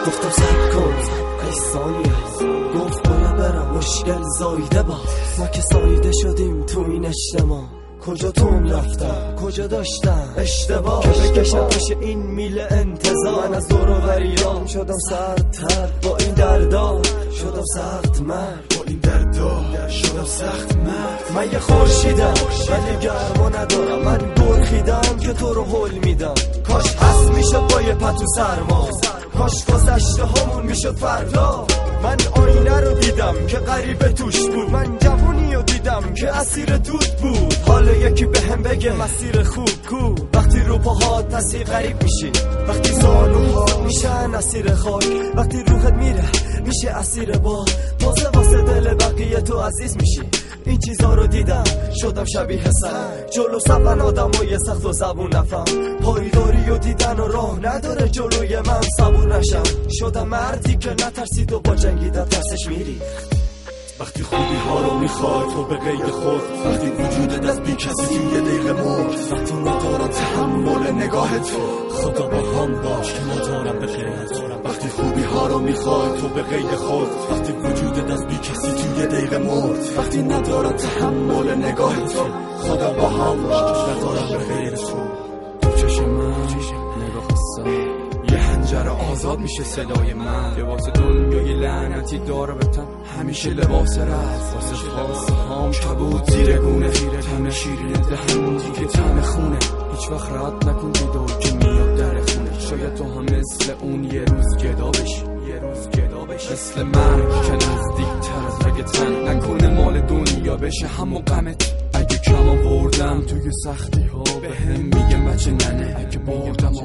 گفتم صبر کن ای ثانیه، گفت باید برم مشکل زایده با ما که سایده شدیم تو این اجتماع. کجا توم رفتم کجا داشتم اشتباه که بکشم پیش این میل انتظار. من از دور و بریام شدم سردتر با این دردا، شدم سخت مرد با این دردا، شدم سخت مرد. من یه خورشیدم ولی گرما ندارم، من برخیدم که تو رو حل میدم. کاش هست میشد با یه پتو سرما، کاش گذشته همون میشد فردا. من آینه رو دیدم که غریبه توش بود، من جوونی رو دیدم که اسیر دود بود. حالا یکی به هم بگه مسیر خوب کو، وقتی رو پاهات تصیح غریب میشی، وقتی زانوها میشن اسیر خاک، وقتی روحت میره میشه اسیر باد. تازه واسه دل بقیه تو عزیز میشی. این چیزا رو دیدم شدم شبیه سنگ، جلو صفن آدمای سخت و زبون نفهم. پایداری و دیدن و راه نداره جلوی من صبور نشم. شدم مردی که نترسید و با جنگیدن ترسش میری. وقتی خوبی ها رو میخوای تو به قید خود، وقتی وجودت از بی کسی توی یه دقیقه مرد، وقتی ندارم تحمل نگاه تو، خدا با هم باش که ندارم به قید. وقتی خوبی ها رو میخوای تو به قید خود، وقتی وجودت از بی کسی توی یه دقیقه مرد، وقتی ندارم تحمل نگاه تو، خدا با هم باش که ندارم به قید تو. تو چشم من نگاه یه هنجر آزاد میشه صدای من، لباس دنیای لعنتی داره به تن، همیشه لباس رفت واسه خواسته هام کبود زیر گونه، تم شیرین دهنون دیگه تم خونه. هیچ وقت رد نکن بیدار که میاد در خونه. شاید تو هم مثل اون یه روز گدا بشی، یه روز گدا بشی، مثل مرگ که نزدیک تر از رگ تن. نکنه مال دنیا بشه همون غمت. اگه کم آوردم توی سختی ها به هم میگم بچه ننه، اگه بردم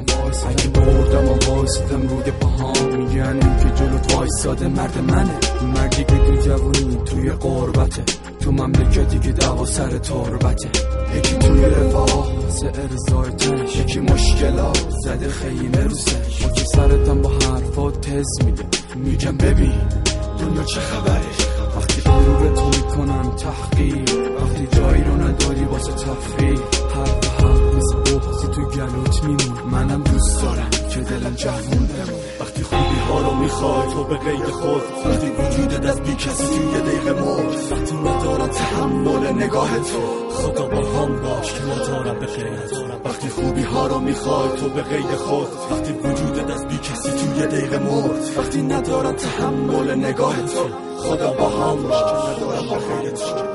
و وایستم روی پاهام میگن این که جلوت وایساده مرد منه. مردی که تو جوونی توی قربته، تو مملکتی که دعوا سر تربته. یکی توی رفاه واسه ارزای تنش، یکی مشکلات زده خیمه رو سرش. ما که سرتم با حرفات تز میده، میگم ببین دنیا چه خبره. وقتی غرور تو میکنم تحقیر، وقتی جایی رو نداری واسه تفریح. حرف مثل بغضی تو گلوت میمون، منم دوست دارم که دلم جوون بمونه. وقتی خوبی ها رو میخوای تو به قید خود، وقتی وجودت از بی کسی توی یه دقیقه مرد، وقتی ندارم تحمل نگاه تو، خدا با هم باش که ندارم به قید. وقتی خوبی ها رو میخوای تو به قید خود، وقتی وجودت از بی کسی توی یه دقیقه مرد، وقتی ندارم تحمل نگاه تو، خدا با هم باش که ندارم به قید.